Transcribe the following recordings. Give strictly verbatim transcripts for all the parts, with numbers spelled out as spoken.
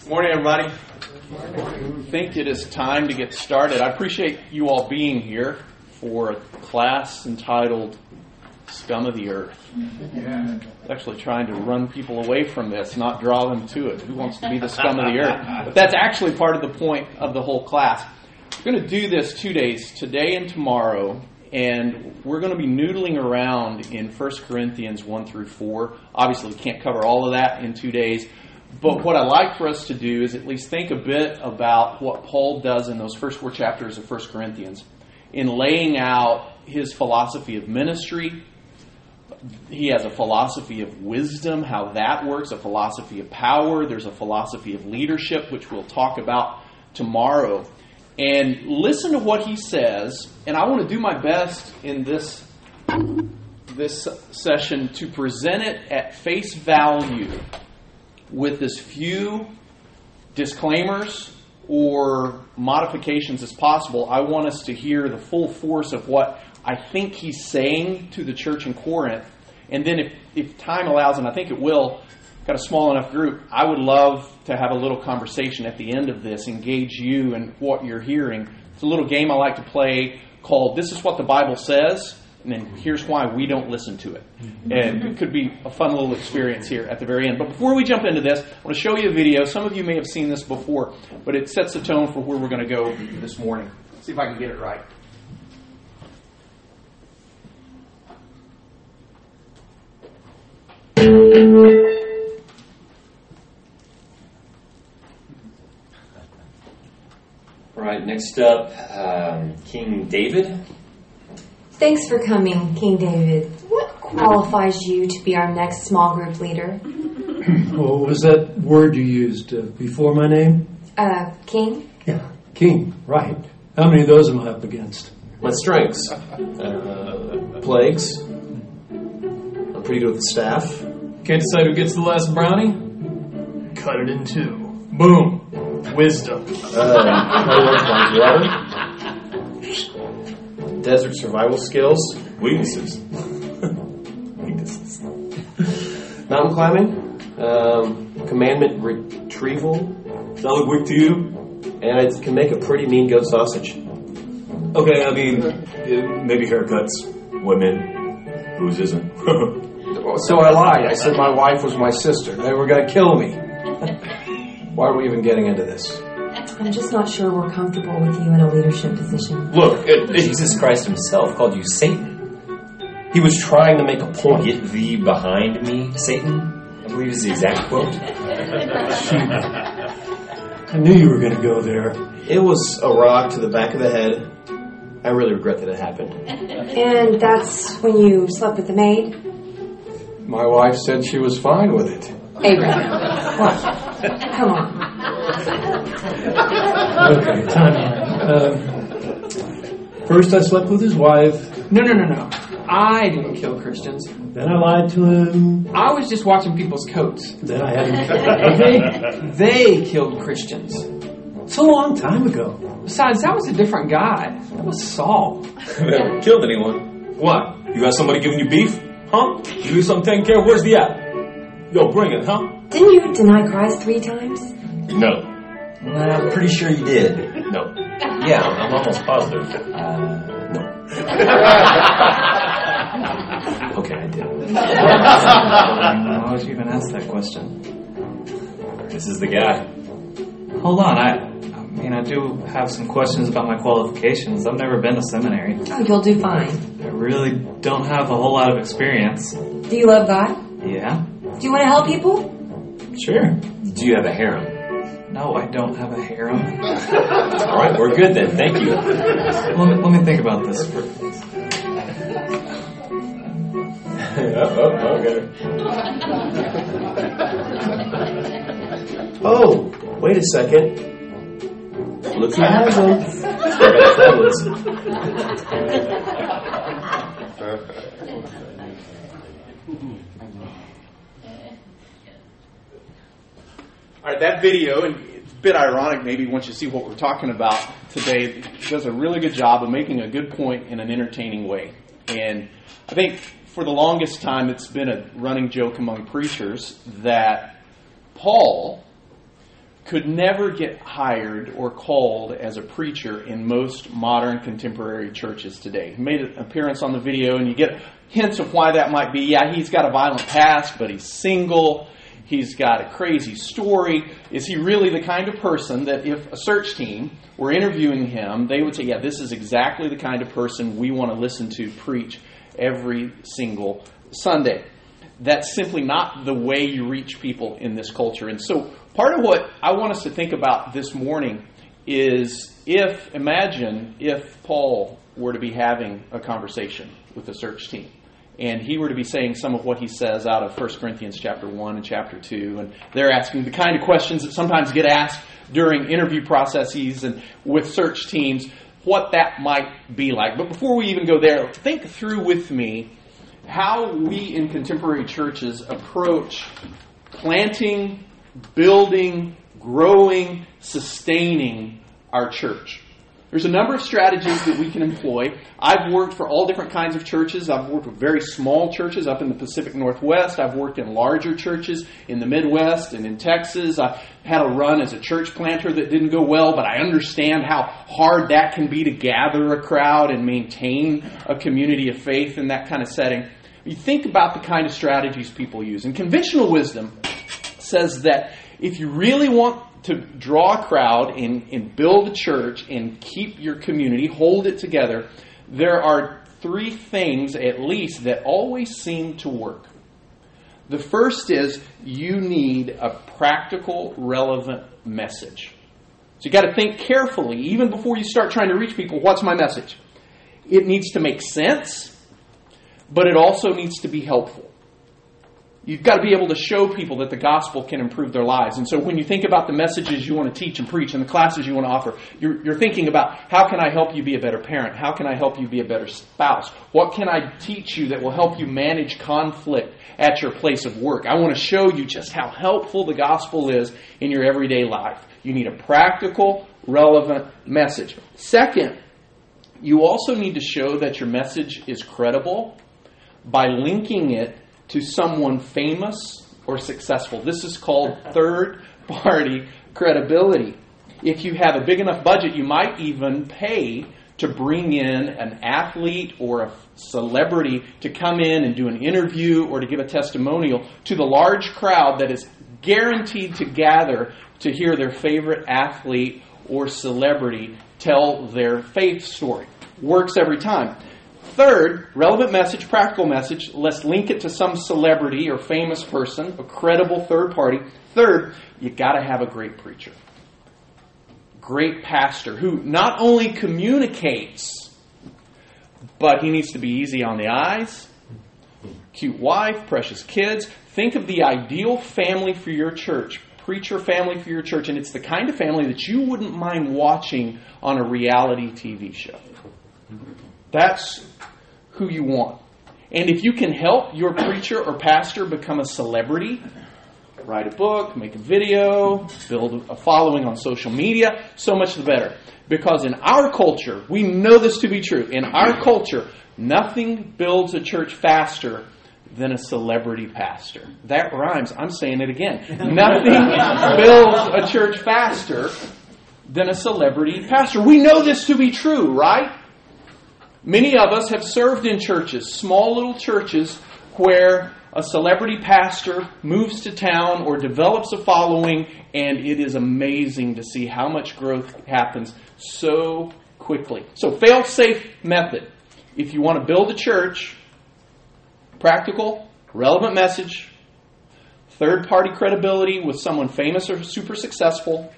Good morning, everybody. I think it is time to get started. I appreciate you all being here for a class entitled Scum of the Earth. Yeah. Actually trying to run people away from this, not draw them to it. Who wants to be the scum of the earth? But that's actually part of the point of the whole class. We're going to do this two days, today and tomorrow, and we're going to be noodling around in First Corinthians one through four. Obviously, we can't cover all of that in two days. But what I'd like for us to do is at least think a bit about what Paul does in those first four chapters of First Corinthians in laying out his philosophy of ministry. He has a philosophy of wisdom, how that works, a philosophy of power. There's a philosophy of leadership, which we'll talk about tomorrow. And listen to what he says. And I want to do my best in this, this session to present it at face value with as few disclaimers or modifications as possible. I want us to hear the full force of what I think he's saying to the church in Corinth. And then if, if time allows, and I think it will, got a small enough group, I would love to have a little conversation at the end of this, engage you in what you're hearing. It's a little game I like to play called This Is What the Bible Says, and then here's why we don't listen to it. And it could be a fun little experience here at the very end. But before we jump into this, I want to show you a video. Some of you may have seen this before, but it sets the tone for where we're going to go this morning. Let's see if I can get it right. All right, next up, um, King David. Thanks for coming, King David. What qualifies you to be our next small group leader? What was that word you used uh, before my name? Uh, King? Yeah, King, right. How many of those am I up against? My strengths. Uh, plagues. I'm pretty good with the staff. Can't decide who gets the last brownie? Cut it in two. Boom. Wisdom. Uh, Desert survival skills. Weaknesses. Weaknesses. Mountain climbing. Um, commandment retrieval. Does that look weak to you? And it can make a pretty mean goat sausage. Okay, I mean, maybe haircuts. Women. Whose isn't? So I lied. I said my wife was my sister. They were going to kill me. Why are we even getting into this? I'm just not sure we're comfortable with you in a leadership position. Look, it, it, Jesus Christ himself called you Satan. He was trying to make a point. Get thee behind me, Satan. I believe is the exact quote. I knew you were going to go there. It was a rock to the back of the head. I really regret that it happened. And that's when you slept with the maid? My wife said she was fine with it. Abraham. What? Come on. Okay, time out. Um, first I slept with his wife. No, no, no, no. I didn't kill Christians. Then I lied to him. I was just watching people's coats. Then I had him. They, they killed Christians. It's a long time ago. Besides, that was a different guy. That was Saul. Never killed anyone. What? You got somebody giving you beef? Huh? You do something taking care of? Where's the app? Yo, bring it, huh? Didn't you deny Christ three times? No. I'm pretty sure you did. No. Yeah, I'm almost positive. Uh, no. Okay, I did. Why would you even ask that question? This is the guy. Hold on, I, I mean, I do have some questions about my qualifications. I've never been to seminary. Oh, you'll do fine. I really don't have a whole lot of experience. Do you love God? Yeah? Do you want to help people? Sure. Do you have a harem? No, I don't have a harem. All right, we're good then. Thank you. Let me, let me think about this for... oh, oh, okay. Oh, wait a second. Look who has them. All right, that video, and it's a bit ironic maybe once you see what we're talking about today, does a really good job of making a good point in an entertaining way. And I think for the longest time it's been a running joke among preachers that Paul could never get hired or called as a preacher in most modern contemporary churches today. He made an appearance on the video, and you get hints of why that might be. Yeah, he's got a violent past, but he's single. He's got a crazy story. Is he really the kind of person that if a search team were interviewing him, they would say, yeah, this is exactly the kind of person we want to listen to preach every single Sunday? That's simply not the way you reach people in this culture. And so part of what I want us to think about this morning is if, imagine if Paul were to be having a conversation with the search team, and he were to be saying some of what he says out of First Corinthians chapter one and chapter two, and they're asking the kind of questions that sometimes get asked during interview processes and with search teams, what that might be like. But before we even go there, think through with me how we in contemporary churches approach planting, building, growing, sustaining our church. There's a number of strategies that we can employ. I've worked for all different kinds of churches. I've worked with very small churches up in the Pacific Northwest. I've worked in larger churches in the Midwest and in Texas. I had a run as a church planter that didn't go well, but I understand how hard that can be to gather a crowd and maintain a community of faith in that kind of setting. You think about the kind of strategies people use. And conventional wisdom says that if you really want to draw a crowd and, and build a church and keep your community, hold it together, there are three things at least that always seem to work. The first is you need a practical, relevant message. So you got to think carefully, even before you start trying to reach people, what's my message? It needs to make sense, but it also needs to be helpful. You've got to be able to show people that the gospel can improve their lives. And so when you think about the messages you want to teach and preach and the classes you want to offer, you're, you're thinking about how can I help you be a better parent? How can I help you be a better spouse? What can I teach you that will help you manage conflict at your place of work? I want to show you just how helpful the gospel is in your everyday life. You need a practical, relevant message. Second, you also need to show that your message is credible by linking it to someone famous or successful. This is called third-party credibility. If you have a big enough budget, you might even pay to bring in an athlete or a celebrity to come in and do an interview or to give a testimonial to the large crowd that is guaranteed to gather to hear their favorite athlete or celebrity tell their faith story. Works every time. Third, relevant message, practical message. Let's link it to some celebrity or famous person, a credible third party. Third, you got to have a great preacher. Great pastor who not only communicates, but he needs to be easy on the eyes, cute wife, precious kids. Think of the ideal family for your church, preacher family for your church, and it's the kind of family that you wouldn't mind watching on a reality T V show. That's who you want. And if you can help your preacher or pastor become a celebrity, write a book, make a video, build a following on social media, so much the better. Because in our culture, we know this to be true. In our culture, nothing builds a church faster than a celebrity pastor. That rhymes. I'm saying it again. Nothing builds a church faster than a celebrity pastor. We know this to be true, right? Many of us have served in churches, small little churches, where a celebrity pastor moves to town or develops a following, and it is amazing to see how much growth happens so quickly. So, fail-safe method. If you want to build a church, practical, relevant message, third-party credibility with someone famous or super successful,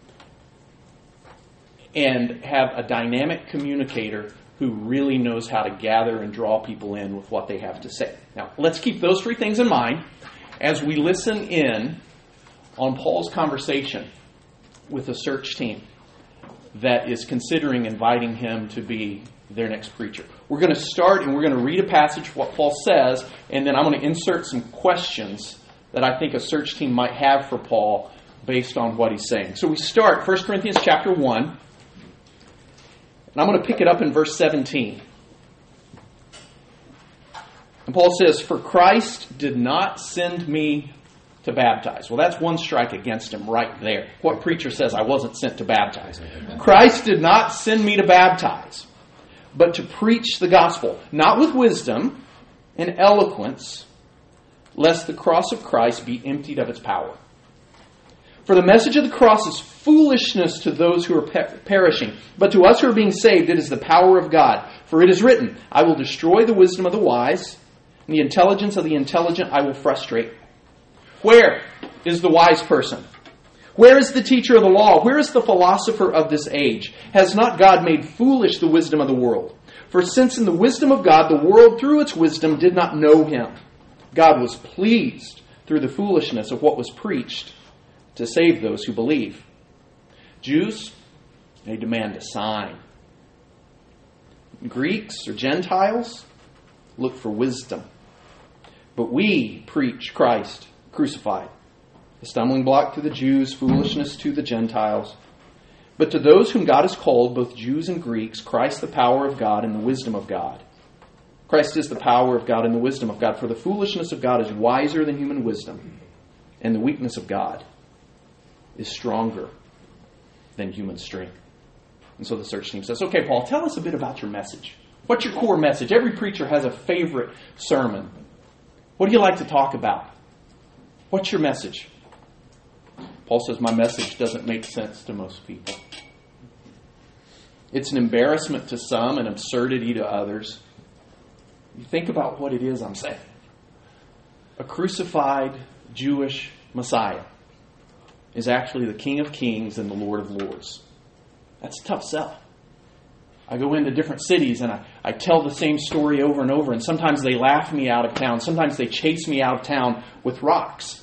and have a dynamic communicator who really knows how to gather and draw people in with what they have to say. Now, let's keep those three things in mind as we listen in on Paul's conversation with a search team that is considering inviting him to be their next preacher. We're going to start and we're going to read a passage, what Paul says, and then I'm going to insert some questions that I think a search team might have for Paul based on what he's saying. So we start First Corinthians chapter one. And I'm going to pick it up in verse seventeen. And Paul says, "For Christ did not send me to baptize. Well, that's one strike against him right there. What preacher says I wasn't sent to baptize? Christ did not send me to baptize, but to preach the gospel, not with wisdom and eloquence, lest the cross of Christ be emptied of its power. For the message of the cross is foolishness to those who are per- perishing, but to us who are being saved it is the power of God. For it is written, I will destroy the wisdom of the wise, and the intelligence of the intelligent I will frustrate. Where is the wise person? Where is the teacher of the law? Where is the philosopher of this age? Has not God made foolish the wisdom of the world? For since in the wisdom of God the world through its wisdom did not know Him, God was pleased through the foolishness of what was preached to save those who believe. Jews, they demand a sign. Greeks or Gentiles look for wisdom. But we preach Christ crucified, a stumbling block to the Jews, foolishness to the Gentiles. But to those whom God has called, both Jews and Greeks, Christ the power of God and the wisdom of God. Christ is the power of God and the wisdom of God. For the foolishness of God is wiser than human wisdom, and the weakness of God is stronger than human strength. And so the search team says, okay, Paul, tell us a bit about your message. What's your core message? Every preacher has a favorite sermon. What do you like to talk about? What's your message? Paul says, my message doesn't make sense to most people. It's an embarrassment to some, an absurdity to others. You think about what it is I'm saying. A crucified Jewish Messiah is actually the King of Kings and the Lord of Lords. That's a tough sell. I go into different cities and I, I tell the same story over and over, and sometimes they laugh me out of town. Sometimes they chase me out of town with rocks.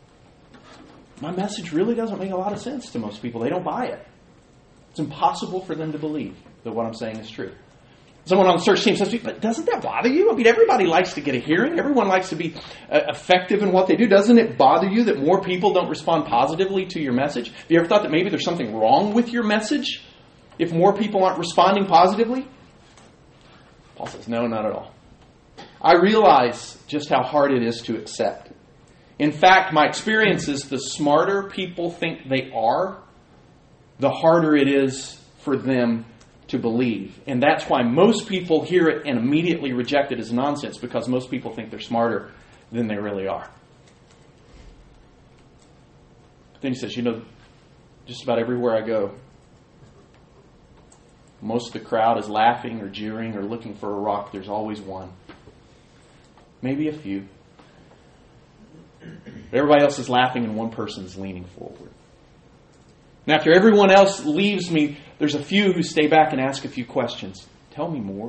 My message really doesn't make a lot of sense to most people. They don't buy it. It's impossible for them to believe that what I'm saying is true. Someone on the search team says, but doesn't that bother you? I mean, everybody likes to get a hearing. Everyone likes to be uh, effective in what they do. Doesn't it bother you that more people don't respond positively to your message? Have you ever thought that maybe there's something wrong with your message if more people aren't responding positively? Paul says, no, not at all. I realize just how hard it is to accept. In fact, my experience is the smarter people think they are, the harder it is for them to believe. And that's why most people hear it and immediately reject it as nonsense, because most people think they're smarter than they really are. But then he says, you know, just about everywhere I go, most of the crowd is laughing or jeering or looking for a rock. There's always one. Maybe a few. Everybody else is laughing and one person's leaning forward. And after everyone else leaves me, there's a few who stay back and ask a few questions. Tell me more.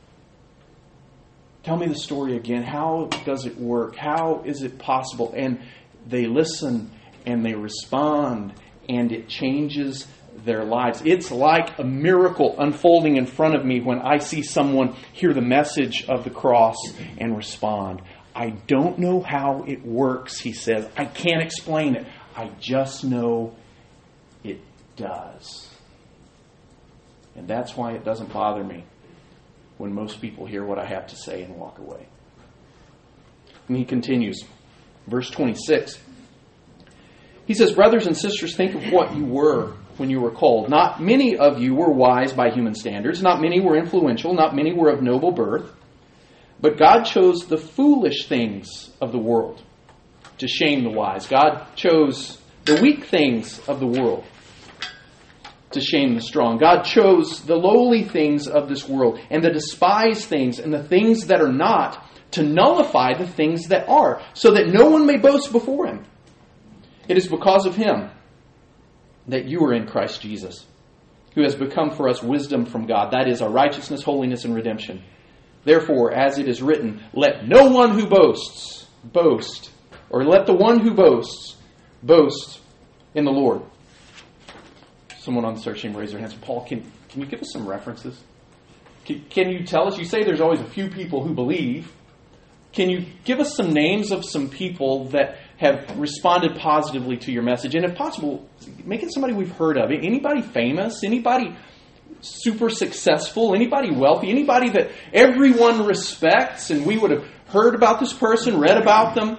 Tell me the story again. How does it work? How is it possible? And they listen and they respond, and it changes their lives. It's like a miracle unfolding in front of me when I see someone hear the message of the cross and respond. I don't know how it works, he says. I can't explain it. I just know it does. And that's why it doesn't bother me when most people hear what I have to say and walk away. And he continues, verse twenty-six. He says, brothers and sisters, think of what you were when you were called. Not many of you were wise by human standards. Not many were influential. Not many were of noble birth. But God chose the foolish things of the world to shame the wise. God chose the weak things of the world to shame the strong. God chose the lowly things of this world and the despised things and the things that are not to nullify the things that are, so that no one may boast before Him. It is because of Him that you are in Christ Jesus, who has become for us wisdom from God. That is our righteousness, holiness, and redemption. Therefore, as it is written, let no one who boasts boast, or let the one who boasts boast in the Lord. Someone on the search team raised their hands. Paul, can, can you give us some references? Can, can you tell us? You say there's always a few people who believe. Can you give us some names of some people that have responded positively to your message? And if possible, make it somebody we've heard of. Anybody famous? Anybody super successful? Anybody wealthy? Anybody that everyone respects and we would have heard about this person, read about them?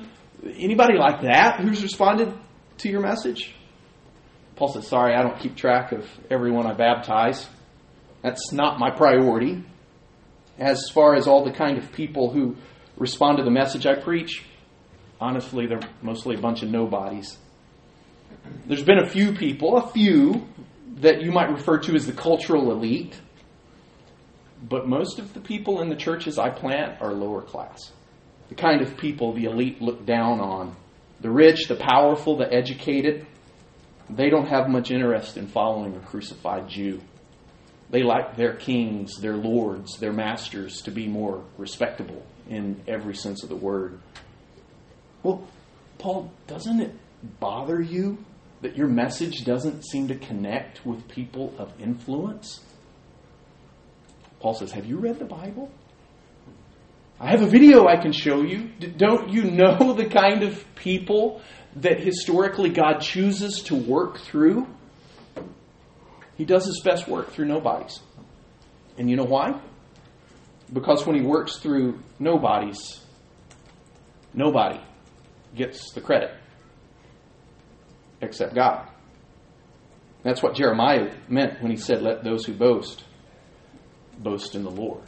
Anybody like that who's responded to your message? Paul says, sorry, I don't keep track of everyone I baptize. That's not my priority. As far as all the kind of people who respond to the message I preach, honestly, they're mostly a bunch of nobodies. There's been a few people, a few, that you might refer to as the cultural elite. But most of the people in the churches I plant are lower class. The kind of people the elite look down on. The rich, the powerful, the educated. They don't have much interest in following a crucified Jew. They like their kings, their lords, their masters to be more respectable in every sense of the word. Well, Paul, doesn't it bother you that your message doesn't seem to connect with people of influence? Paul says, have you read the Bible? I have a video I can show you. D- don't you know the kind of people that historically God chooses to work through? He does his best work through nobodies. And you know why? Because when he works through nobodies, nobody gets the credit except God. That's what Jeremiah meant when he said, let those who boast, boast in the Lord.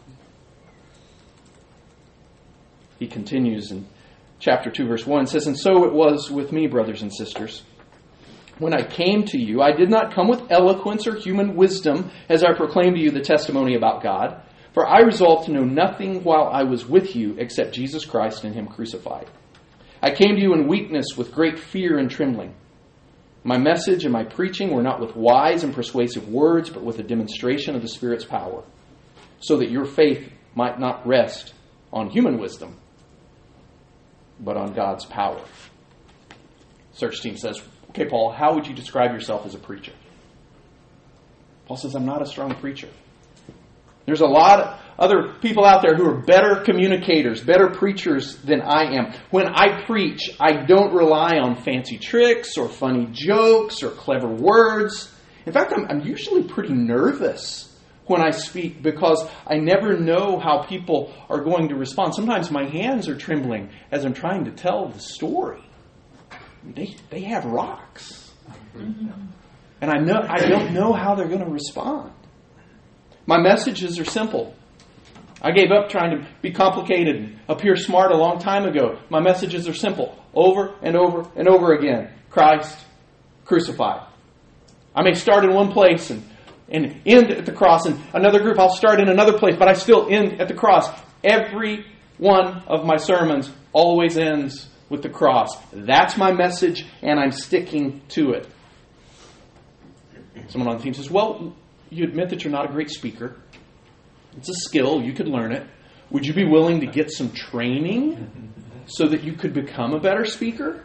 He continues in chapter two, verse one, says, and so it was with me, brothers and sisters. When I came to you, I did not come with eloquence or human wisdom as I proclaimed to you the testimony about God. For I resolved to know nothing while I was with you except Jesus Christ and him crucified. I came to you in weakness with great fear and trembling. My message and my preaching were not with wise and persuasive words, but with a demonstration of the Spirit's power, so that your faith might not rest on human wisdom, but on God's power. Search team says, okay, Paul, how would you describe yourself as a preacher? Paul says, I'm not a strong preacher. There's a lot of other people out there who are better communicators, better preachers than I am. When I preach, I don't rely on fancy tricks or funny jokes or clever words. In fact, I'm, I'm usually pretty nervous when I speak because I never know how people are going to respond. Sometimes my hands are trembling as I'm trying to tell the story. They they have rocks. And I know I don't know how they're going to respond. My messages are simple. I gave up trying to be complicated and appear smart a long time ago. My messages are simple. Over and over and over again. Christ crucified. I may start in one place and, and end at the cross. And another group I'll start in another place, but I still end at the cross. Every one of my sermons always ends with the cross. That's my message, and I'm sticking to it. Someone on the team says, well, you admit that you're not a great speaker. It's a skill. You could learn it. Would you be willing to get some training so that you could become a better speaker?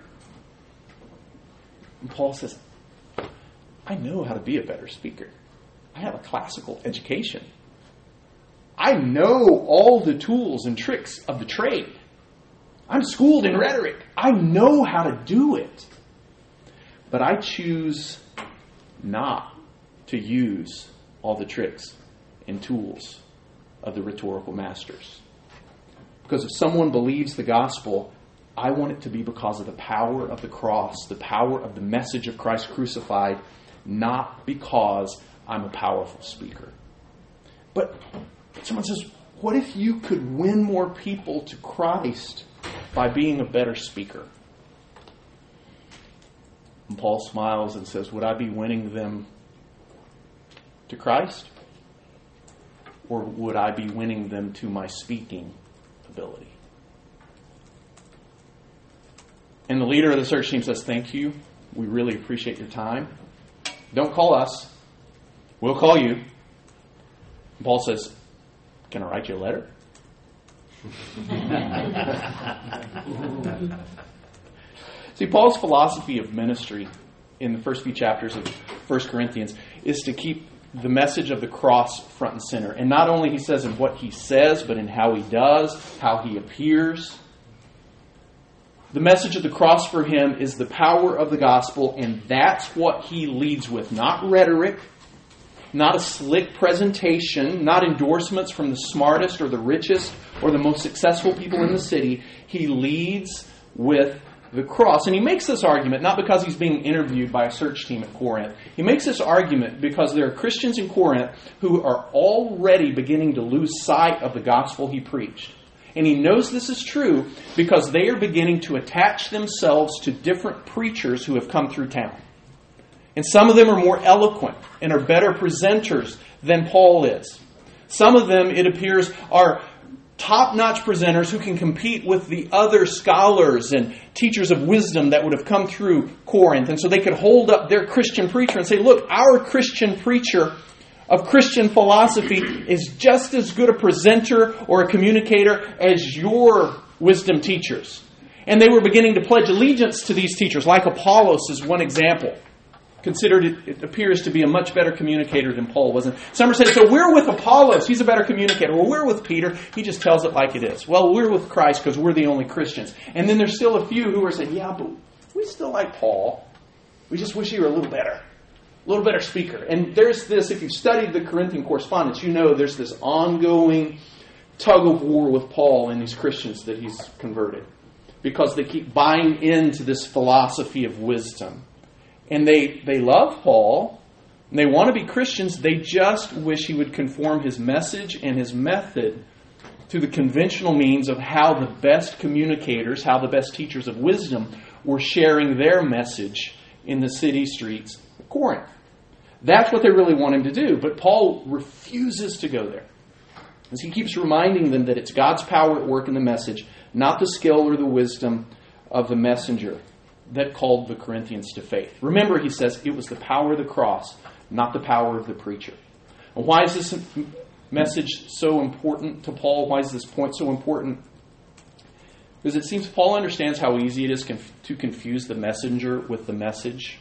And Paul says, I know how to be a better speaker. I have a classical education. I know all the tools and tricks of the trade. I'm schooled in rhetoric. I know how to do it. But I choose not to use all the tricks and tools of the rhetorical masters. Because if someone believes the gospel, I want it to be because of the power of the cross, the power of the message of Christ crucified, not because I'm a powerful speaker. But someone says, what if you could win more people to Christ by being a better speaker? And Paul smiles and says, would I be winning them to Christ? Or would I be winning them to my speaking ability? And the leader of the search team says, thank you. We really appreciate your time. Don't call us. We'll call you. And Paul says, can I write you a letter? See, Paul's philosophy of ministry in the first few chapters of First Corinthians is to keep the message of the cross front and center. And not only, he says, in what he says, but in how he does, how he appears. The message of the cross for him is the power of the gospel, and that's what he leads with. Not rhetoric, not a slick presentation, not endorsements from the smartest or the richest or the most successful people in the city. He leads with the cross. And he makes this argument not because he's being interviewed by a search team at Corinth. He makes this argument because there are Christians in Corinth who are already beginning to lose sight of the gospel he preached. And he knows this is true because they are beginning to attach themselves to different preachers who have come through town. And some of them are more eloquent and are better presenters than Paul is. Some of them, it appears, are top-notch presenters who can compete with the other scholars and teachers of wisdom that would have come through Corinth. And so they could hold up their Christian preacher and say, look, our Christian preacher of Christian philosophy is just as good a presenter or a communicator as your wisdom teachers. And they were beginning to pledge allegiance to these teachers, like Apollos is one example. Considered it, it appears to be a much better communicator than Paul wasn't. Some are saying, so we're with Apollos, he's a better communicator. Well, we're with Peter, he just tells it like it is. Well, we're with Christ because we're the only Christians. And then there's still a few who are saying, yeah, but we still like Paul. We just wish he were a little better. A little better speaker. And there's this, if you've studied the Corinthian correspondence, you know there's this ongoing tug of war with Paul and these Christians that he's converted. Because they keep buying into this philosophy of wisdom. And they, they love Paul, and they want to be Christians, they just wish he would conform his message and his method to the conventional means of how the best communicators, how the best teachers of wisdom were sharing their message in the city streets of Corinth. That's what they really want him to do, but Paul refuses to go there. As he keeps reminding them that it's God's power at work in the message, not the skill or the wisdom of the messenger that called the Corinthians to faith. Remember, he says, it was the power of the cross, not the power of the preacher. And why is this message so important to Paul? Why is this point so important? Because it seems Paul understands how easy it is conf- to confuse the messenger with the message.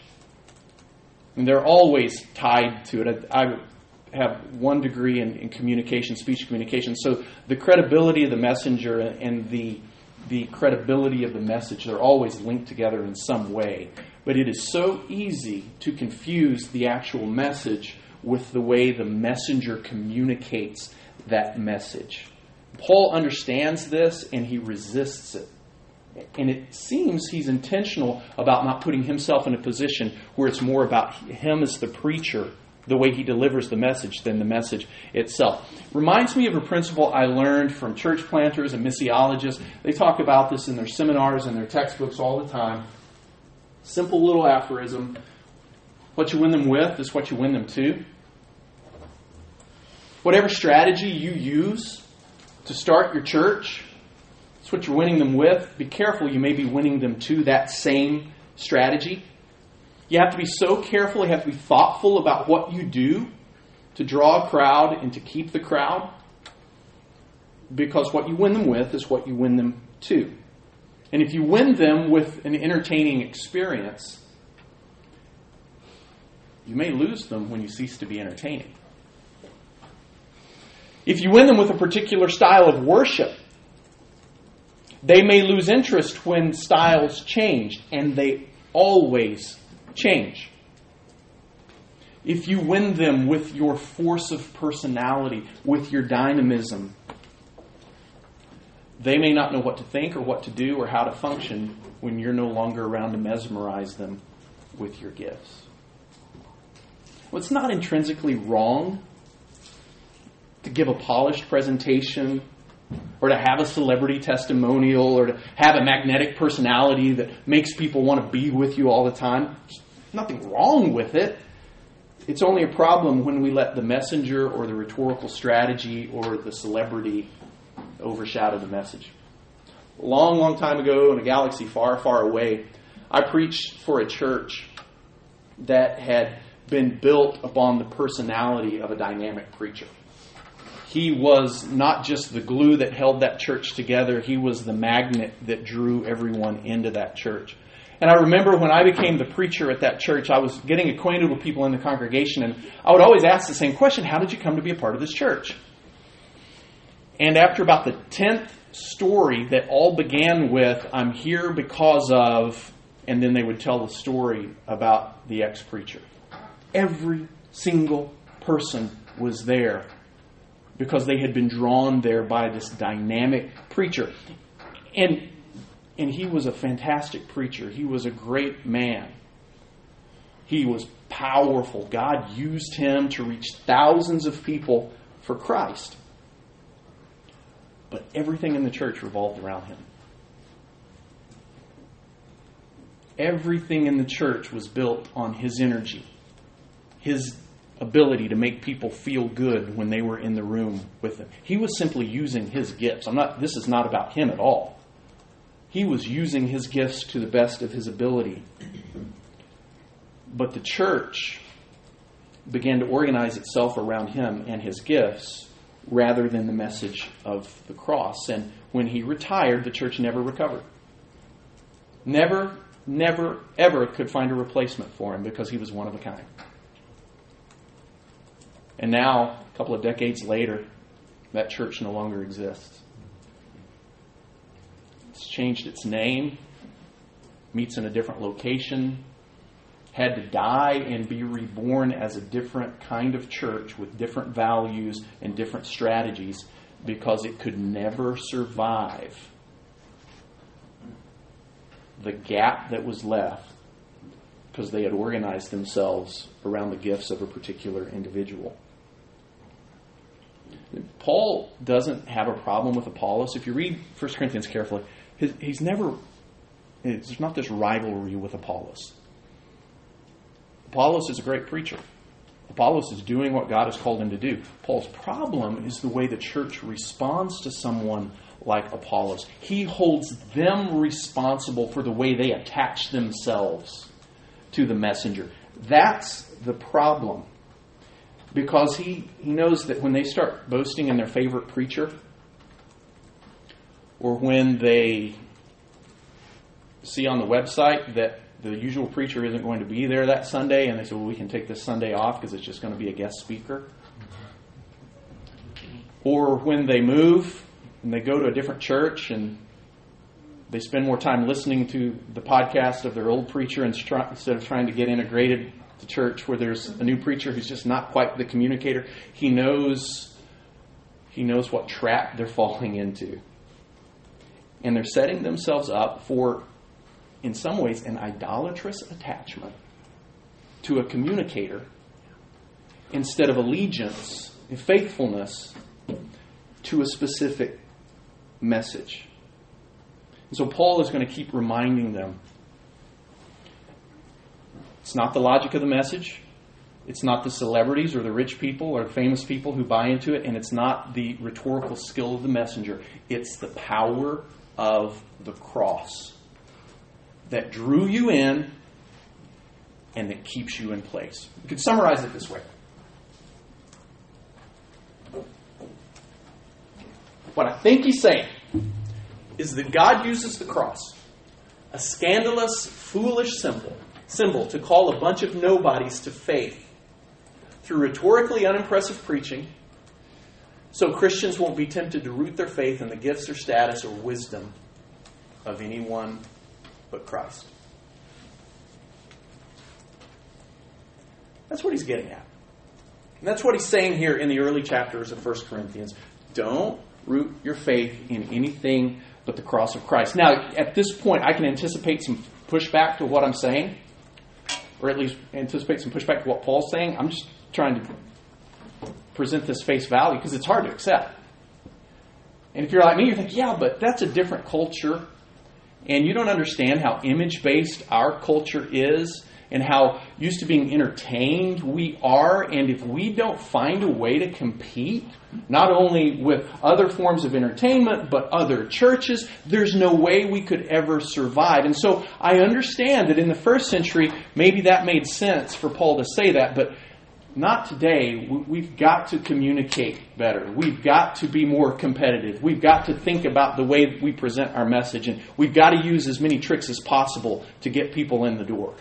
And they're always tied to it. I, I have one degree in, in communication, speech communication. So the credibility of the messenger and the the credibility of the message, they're always linked together in some way. But it is so easy to confuse the actual message with the way the messenger communicates that message. Paul understands this and he resists it. And it seems he's intentional about not putting himself in a position where it's more about him as the preacher, the way he delivers the message, than the message itself. Reminds me of a principle I learned from church planters and missiologists. They talk about this in their seminars and their textbooks all the time. Simple little aphorism. What you win them with is what you win them to. Whatever strategy you use to start your church, it's what you're winning them with. Be careful, you may be winning them to that same strategy. You have to be so careful, you have to be thoughtful about what you do to draw a crowd and to keep the crowd. Because what you win them with is what you win them to. And if you win them with an entertaining experience, you may lose them when you cease to be entertaining. If you win them with a particular style of worship, they may lose interest when styles change, and they always change. If you win them with your force of personality, with your dynamism, they may not know what to think or what to do or how to function when you're no longer around to mesmerize them with your gifts. Well, it's not intrinsically wrong to give a polished presentation or to have a celebrity testimonial, or to have a magnetic personality that makes people want to be with you all the time. There's nothing wrong with it. It's only a problem when we let the messenger or the rhetorical strategy or the celebrity overshadow the message. A long, long time ago in a galaxy far, far away, I preached for a church that had been built upon the personality of a dynamic preacher. He was not just the glue that held that church together. He was the magnet that drew everyone into that church. And I remember when I became the preacher at that church, I was getting acquainted with people in the congregation, and I would always ask the same question: how did you come to be a part of this church? And after about the tenth story that all began with, I'm here because of, and then they would tell the story about the ex-preacher. Every single person was there because they had been drawn there by this dynamic preacher. And And he was a fantastic preacher. He was a great man. He was powerful. God used him to reach thousands of people for Christ. But everything in the church revolved around him. Everything in the church was built on his energy, his ability to make people feel good when they were in the room with him. He was simply using his gifts. I'm not. This is not about him at all. He was using his gifts to the best of his ability. But the church began to organize itself around him and his gifts rather than the message of the cross. And when he retired, the church never recovered. Never, never, ever could find a replacement for him because he was one of a kind. And now, a couple of decades later, that church no longer exists. It's changed its name, meets in a different location, had to die and be reborn as a different kind of church with different values and different strategies because it could never survive the gap that was left because they had organized themselves around the gifts of a particular individual. Paul doesn't have a problem with Apollos. If you read First Corinthians carefully, his, he's never, there's not this rivalry with Apollos. Apollos is a great preacher. Apollos is doing what God has called him to do. Paul's problem is the way the church responds to someone like Apollos. He holds them responsible for the way they attach themselves to the messenger. That's the problem. Because he, he knows that when they start boasting in their favorite preacher, or when they see on the website that the usual preacher isn't going to be there that Sunday, and they say, well, we can take this Sunday off because it's just going to be a guest speaker. Or when they move and they go to a different church and they spend more time listening to the podcast of their old preacher instead of trying to get integrated to church where there's a new preacher who's just not quite the communicator. He knows, he knows what trap they're falling into. And they're setting themselves up for, in some ways, an idolatrous attachment to a communicator instead of allegiance and faithfulness to a specific message. And so Paul is going to keep reminding them, it's not the logic of the message, it's not the celebrities or the rich people or the famous people who buy into it, and it's not the rhetorical skill of the messenger. It's the power of the cross that drew you in and that keeps you in place. You could summarize it this way. What I think he's saying is that God uses the cross, a scandalous, foolish symbol, symbol to call a bunch of nobodies to faith through rhetorically unimpressive preaching, so Christians won't be tempted to root their faith in the gifts or status or wisdom of anyone but Christ. That's what he's getting at. And that's what he's saying here in the early chapters of First Corinthians. Don't root your faith in anything but the cross of Christ. Now, at this point, I can anticipate some pushback to what I'm saying, or at least anticipate some pushback to what Paul's saying. I'm just trying to present this face value because it's hard to accept. And if you're like me, you think, yeah, but that's a different culture. And you don't understand how image-based our culture is and how used to being entertained we are. And if we don't find a way to compete, not only with other forms of entertainment, but other churches, there's no way we could ever survive. And so I understand that in the first century, maybe that made sense for Paul to say that, but not today. We've got to communicate better. We've got to be more competitive. We've got to think about the way we present our message, and we've got to use as many tricks as possible to get people in the door.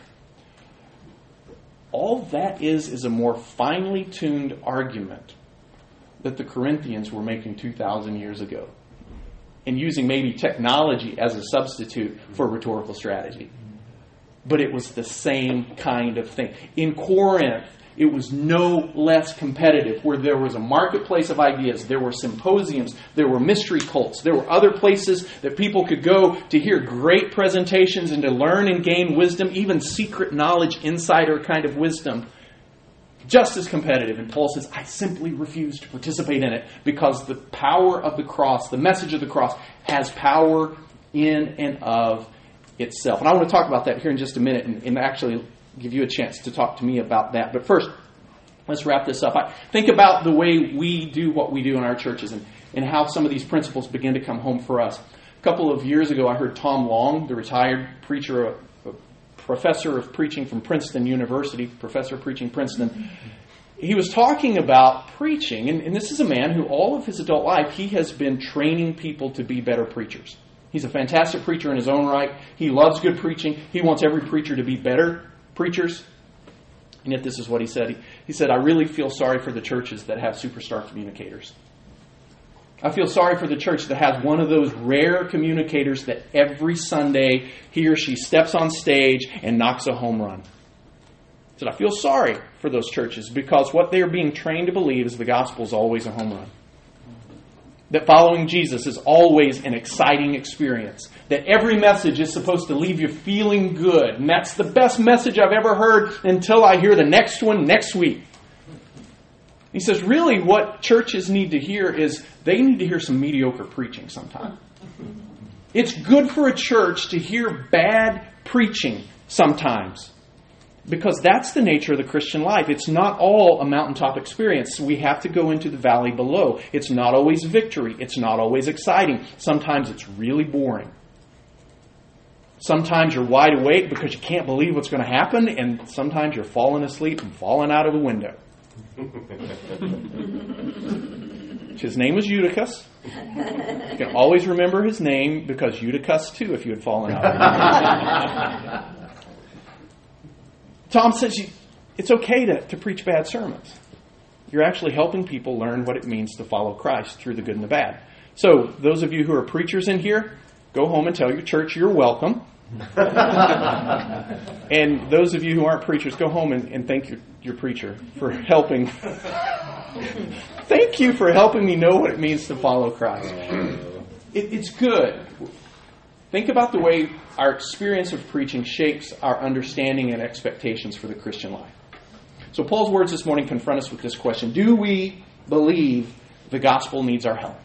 All that is is a more finely tuned argument that the Corinthians were making two thousand years ago, and using maybe technology as a substitute for rhetorical strategy. But it was the same kind of thing. In Corinth, it was no less competitive, where there was a marketplace of ideas, there were symposiums, there were mystery cults, there were other places that people could go to hear great presentations and to learn and gain wisdom, even secret knowledge, insider kind of wisdom. Just as competitive. And Paul says, I simply refuse to participate in it because the power of the cross, the message of the cross, has power in and of itself. And I want to talk about that here in just a minute and, and actually give you a chance to talk to me about that. But first, let's wrap this up. I think about the way we do what we do in our churches and, and how some of these principles begin to come home for us. A couple of years ago, I heard Tom Long, the retired preacher, a, a professor of preaching from Princeton University, professor of preaching Princeton. He was talking about preaching, and, and this is a man who all of his adult life, he has been training people to be better preachers. He's a fantastic preacher in his own right. He loves good preaching. He wants every preacher to be better preachers. And yet this is what he said. He, he said, I really feel sorry for the churches that have superstar communicators. I feel sorry for the church that has one of those rare communicators that every Sunday he or she steps on stage and knocks a home run. He said, I feel sorry for those churches because what they are being trained to believe is the gospel is always a home run. That following Jesus is always an exciting experience. That every message is supposed to leave you feeling good. And that's the best message I've ever heard until I hear the next one next week. He says, really what churches need to hear is they need to hear some mediocre preaching sometime. It's good for a church to hear bad preaching sometimes. Because that's the nature of the Christian life. It's not all a mountaintop experience. We have to go into the valley below. It's not always victory. It's not always exciting. Sometimes it's really boring. Sometimes you're wide awake because you can't believe what's going to happen, and sometimes you're falling asleep and falling out of a window. His name was Eutychus. You can always remember his name because Eutychus too, if you had fallen out. Tom says you, it's okay to, to preach bad sermons. You're actually helping people learn what it means to follow Christ through the good and the bad. So those of you who are preachers in here, go home and tell your church you're welcome. And those of you who aren't preachers, go home and, and thank your, your preacher for helping. Thank you for helping me know what it means to follow Christ. It, it's good. Think about the way our experience of preaching shapes our understanding and expectations for the Christian life. So Paul's words this morning confront us with this question. Do we believe the gospel needs our help?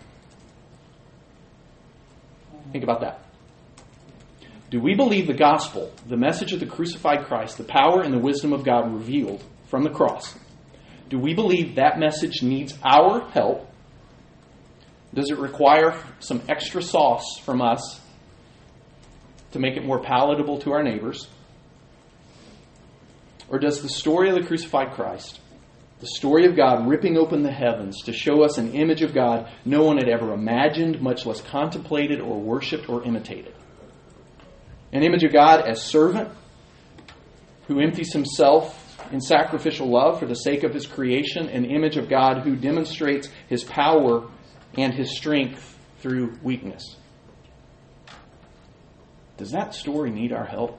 Think about that. Do we believe the gospel, the message of the crucified Christ, the power and the wisdom of God revealed from the cross? Do we believe that message needs our help? Does it require some extra sauce from us to make it more palatable to our neighbors? Or does the story of the crucified Christ, the story of God ripping open the heavens to show us an image of God no one had ever imagined, much less contemplated or worshipped or imitated? An image of God as servant who empties himself in sacrificial love for the sake of his creation. An image of God who demonstrates his power and his strength through weakness. Does that story need our help?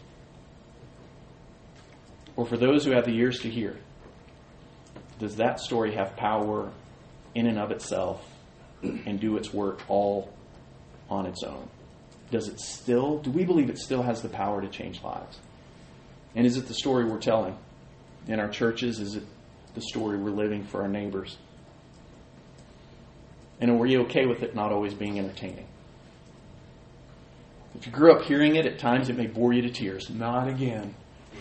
Or for those who have the ears to hear, does that story have power in and of itself and do its work all on its own? Does it still, do we believe it still has the power to change lives? And is it the story we're telling in our churches? Is it the story we're living for our neighbors? And are we okay with it not always being entertaining? If you grew up hearing it, at times it may bore you to tears. Not again.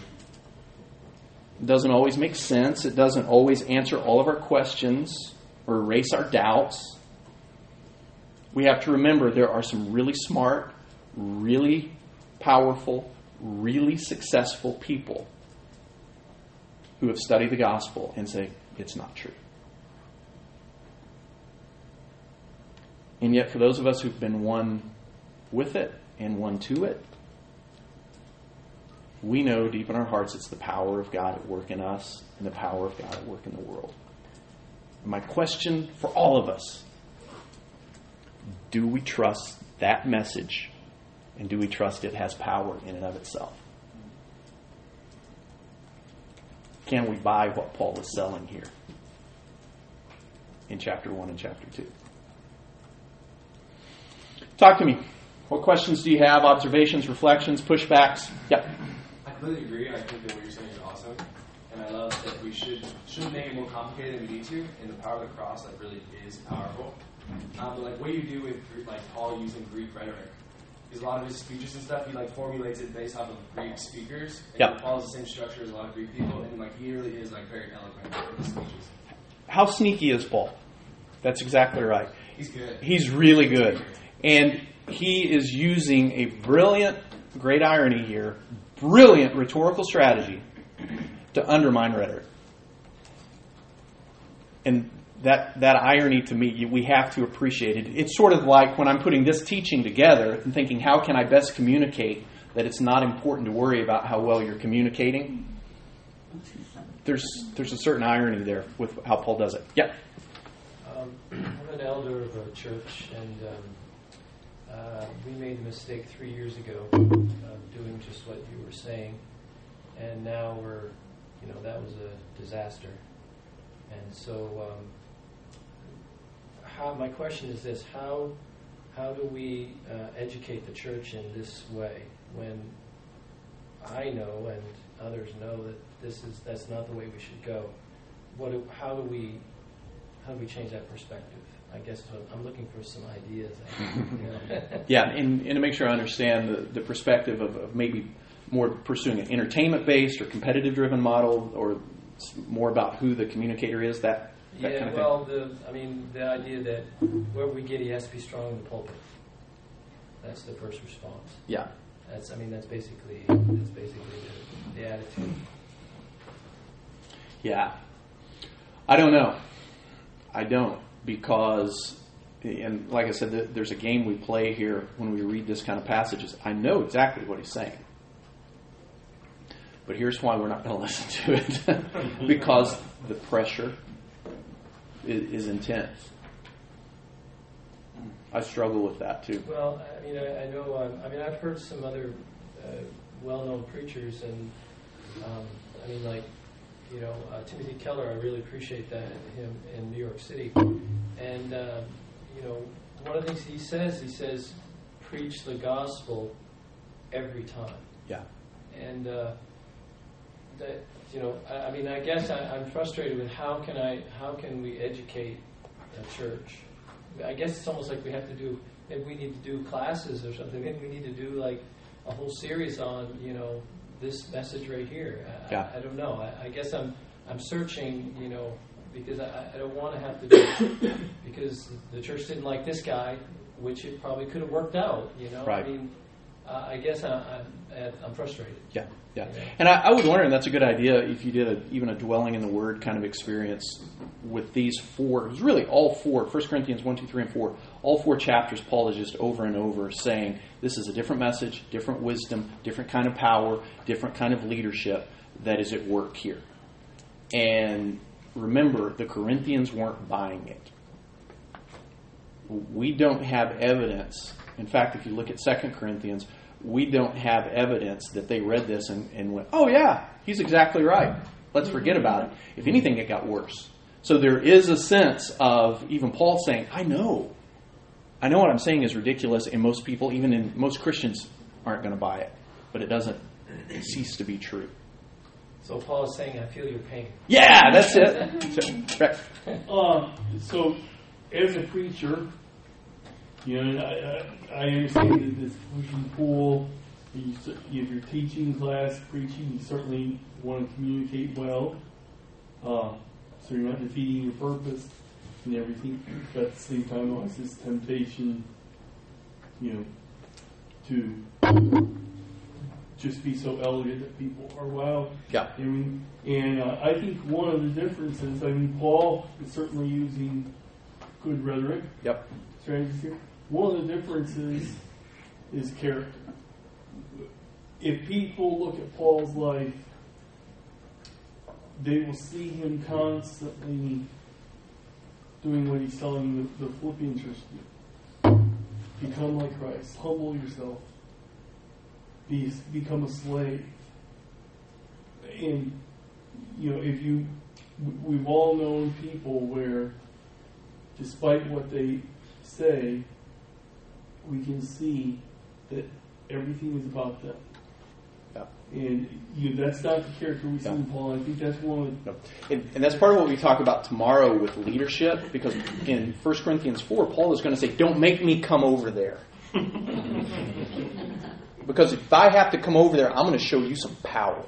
It doesn't always make sense. It doesn't always answer all of our questions or erase our doubts. We have to remember there are some really smart, really powerful, really successful people who have studied the gospel and say, it's not true. And yet for those of us who've been won with it and won to it, we know deep in our hearts it's the power of God at work in us and the power of God at work in the world. And my question for all of us, do we trust that message, and do we trust it has power in and of itself? can we buy what Paul is selling here in chapter one and chapter two? Talk to me. What questions do you have? Observations, reflections, pushbacks? Yeah. I completely agree. I think that what you're saying is awesome. And I love that we should, shouldn't make it more complicated than we need to. And the power of the cross, like, really is powerful. Um, but, like, what you do with, like, Paul using Greek rhetoric, because a lot of his speeches and stuff, he, like, formulates it based off of Greek speakers. And yep. It follows the same structure as a lot of Greek people. And, like, he really is, like, very eloquent in his speeches. How sneaky is Paul? That's exactly right. He's good. He's really good. And he is using a brilliant, great irony here, brilliant rhetorical strategy to undermine rhetoric. And that that irony, to me, we have to appreciate it. It's sort of like when I'm putting this teaching together and thinking, how can I best communicate that it's not important to worry about how well you're communicating? There's there's a certain irony there with how Paul does it. Yeah. Um, I'm an elder of a church, and um, uh, we made the mistake three years ago of doing just what you were saying, and now we're, you know, that was a disaster. And so, um, how my question is this: how how do we uh, educate the church in this way when I know and others know that this is that's not the way we should go? What do, how do we how do we change that perspective? I guess I'm looking for some ideas. You know? Yeah, and, and to make sure I understand the, the perspective of, of maybe more pursuing an entertainment-based or competitive-driven model, or more about who the communicator is, that, that yeah, kind of well, thing? the I mean, the idea that where we get, he has to be strong in the pulpit. That's the first response. Yeah. That's, I mean, that's basically that's basically the, the attitude. Yeah. I don't know. I don't, because, and like I said, there's a game we play here when we read this kind of passages. I know exactly what he's saying. But here's why we're not going to listen to it. Because the pressure is, is intense. I struggle with that too. Well, I mean, I, I know. Um, I mean, I've heard some other uh, well-known preachers, and um, I mean, like, you know, uh, Timothy Keller. I really appreciate that him in New York City. And uh, you know, one of the things he says, he says, preach the gospel every time. Yeah. And uh, that, you know, I, I mean, I guess I, I'm frustrated with how can I, how can we educate a church? I guess it's almost like we have to do, maybe we need to do classes or something. Maybe we need to do like a whole series on, you know, this message right here. I, yeah. I, I don't know. I, I guess I'm I'm searching, you know, because I, I don't want to have to do it because the church didn't like this guy, which it probably could have worked out, you know. Right. I mean, uh, I guess I, I'm, I'm frustrated. Yeah, yeah. And I, I would wonder, and that's a good idea, if you did a, even a dwelling in the Word kind of experience with these four. It was really all four, First Corinthians one, two, three, and four. All four chapters, Paul is just over and over saying, this is a different message, different wisdom, different kind of power, different kind of leadership that is at work here. And remember, the Corinthians weren't buying it. We don't have evidence. In fact, if you look at Second Corinthians, we don't have evidence that they read this and, and went, oh yeah, he's exactly right. Let's forget about it. If anything, it got worse. So there is a sense of even Paul saying, I know. I know what I'm saying is ridiculous, and most people, even in most Christians, aren't going to buy it. But it doesn't cease to be true. So Paul is saying, I feel your pain. Yeah, that's it. So, right. uh, so as a preacher, you know, I, I, I understand that this push and pull, you, if you're teaching class, preaching, you certainly want to communicate well. Uh, so you're not defeating your purpose and everything. But at the same time, there's this temptation, you know, to just be so elegant that people are wow. Yeah. I mean, and uh, I think one of the differences, I mean, Paul is certainly using good rhetoric. Yep. Strategies here. One of the differences is character. If people look at Paul's life, they will see him constantly doing what he's telling the, the Philippians to do. Become like Christ. Humble yourself. Be, become a slave. And you know, if you, we've all known people where, despite what they say, we can see that everything is about them. Yeah. And you know, that's not the character we see Yeah. in Paul. I think that's one of the... No. And, and that's part of what we talk about tomorrow with leadership, because in First Corinthians four, Paul is going to say, don't make me come over there. Because if I have to come over there, I'm going to show you some power.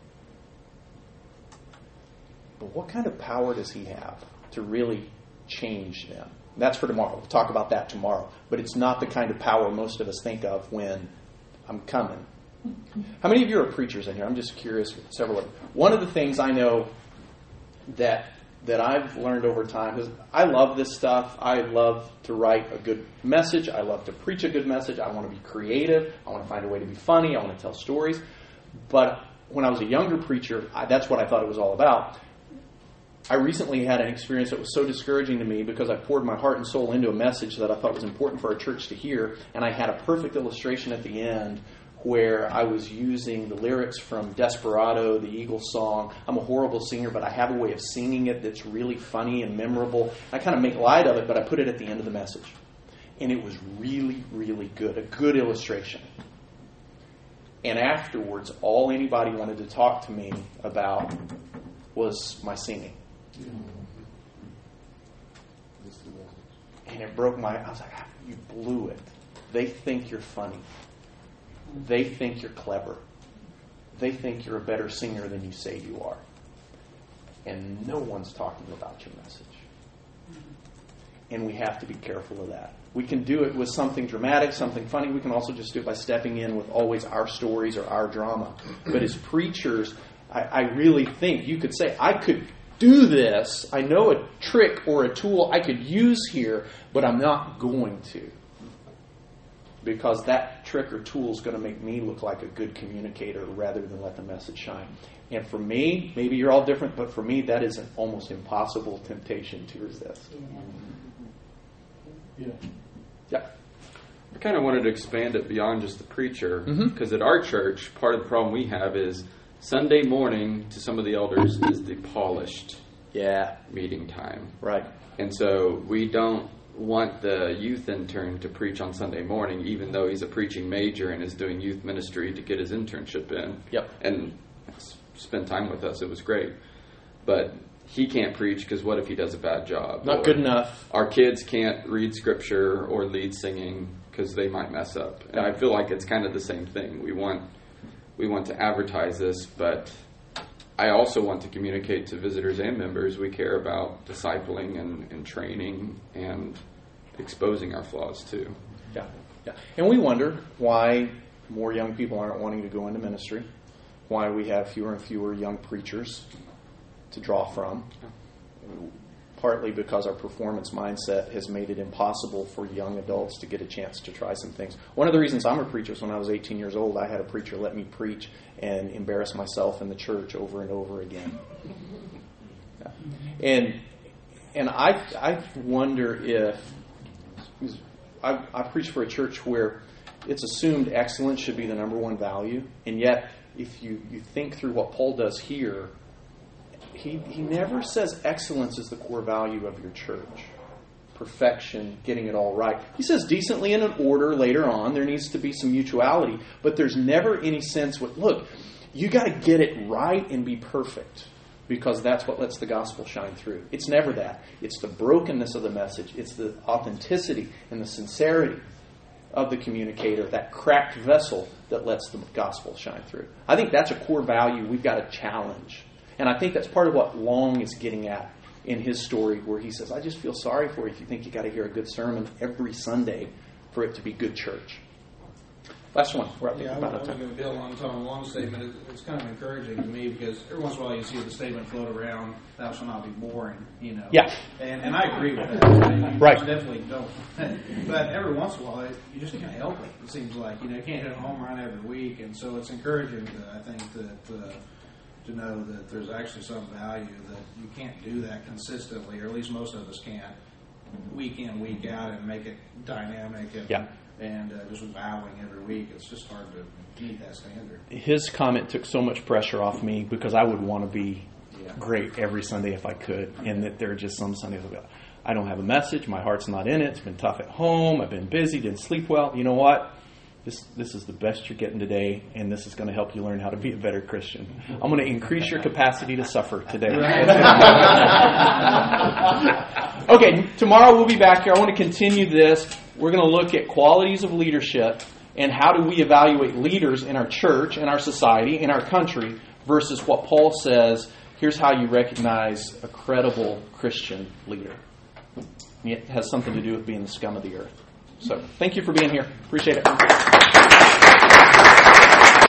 But what kind of power does he have to really change them? That's for tomorrow. We'll talk about that tomorrow. But it's not the kind of power most of us think of when I'm coming. How many of you are preachers in here? I'm just curious. Several of you. One of the things I know that that I've learned over time is I love this stuff. I love to write a good message. I love to preach a good message. I want to be creative. I want to find a way to be funny. I want to tell stories. But when I was a younger preacher, I, that's what I thought it was all about. I recently had an experience that was so discouraging to me because I poured my heart and soul into a message that I thought was important for our church to hear, and I had a perfect illustration at the end where I was using the lyrics from Desperado, the Eagles song. I'm a horrible singer, but I have a way of singing it that's really funny and memorable. I kind of make light of it, but I put it at the end of the message. And it was really, really good, a good illustration. And afterwards, all anybody wanted to talk to me about was my singing. And it broke my... I was like, you blew it. They think you're funny. They think you're clever. They think you're a better singer than you say you are. And no one's talking about your message. And we have to be careful of that. We can do it with something dramatic, something funny. We can also just do it by stepping in with always our stories or our drama. But as preachers, I, I really think you could say, I could do this. I know a trick or a tool I could use here, but I'm not going to. Because that trick or tool is going to make me look like a good communicator rather than let the message shine. And for me, maybe you're all different, but for me, that is an almost impossible temptation to resist. Yeah. Yeah. I kind of wanted to expand it beyond just the preacher, because mm-hmm. at our church, part of the problem we have is Sunday morning to some of the elders is the polished yeah. meeting time. Right. And so we don't want the youth intern to preach on Sunday morning, even though he's a preaching major and is doing youth ministry to get his internship in. Yep. And spend time with us. It was great. But he can't preach because what if he does a bad job? Not or good enough. Our kids can't read scripture or lead singing because they might mess up. And I feel like it's kind of the same thing. We want we want to advertise this, but I also want to communicate to visitors and members we care about discipling and, and training and exposing our flaws too. Yeah, yeah. And we wonder why more young people aren't wanting to go into ministry, why we have fewer and fewer young preachers to draw from. Partly because our performance mindset has made it impossible for young adults to get a chance to try some things. One of the reasons I'm a preacher is when I was eighteen years old, I had a preacher let me preach and embarrass myself in the church over and over again. Yeah. And and I I wonder if I, I preach for a church where it's assumed excellence should be the number one value, and yet if you, you think through what Paul does here, He he never says excellence is the core value of your church. Perfection, getting it all right. He says decently in an order later on. There needs to be some mutuality. But there's never any sense with, look, you got to get it right and be perfect. Because that's what lets the gospel shine through. It's never that. It's the brokenness of the message. It's the authenticity and the sincerity of the communicator, that cracked vessel that lets the gospel shine through. I think that's a core value we've got to challenge. And I think that's part of what Long is getting at in his story, where he says, I just feel sorry for you if you think you got to hear a good sermon every Sunday for it to be good church. Last one. We're up yeah, about I was time. going to build on Tom Long's statement. It, it's kind of encouraging to me because every once in a while you see the statement float around, thou shalt not be boring, you know. Yeah. And, and I agree with that. You right. definitely don't. But every once in a while, you just can't help it, it seems like. You know, you can't hit a home run every week. And so it's encouraging, to, I think, that uh, to know that there's actually some value that you can't do that consistently, or at least most of us can't, week in, week out, and make it dynamic and, yeah. and uh, just wowing every week. It's just hard to meet that standard. His comment took so much pressure off me because I would want to be great every Sunday if I could, and that there are just some Sundays I'll go, I don't have a message, my heart's not in it, it's been tough at home, I've been busy, didn't sleep well. You know what? This this is the best you're getting today, and this is going to help you learn how to be a better Christian. I'm going to increase your capacity to suffer today. Okay, tomorrow we'll be back here. I want to continue this. We're going to look at qualities of leadership and how do we evaluate leaders in our church, in our society, in our country, versus what Paul says, here's how you recognize a credible Christian leader. It has something to do with being the scum of the earth. So, thank you for being here. Appreciate it.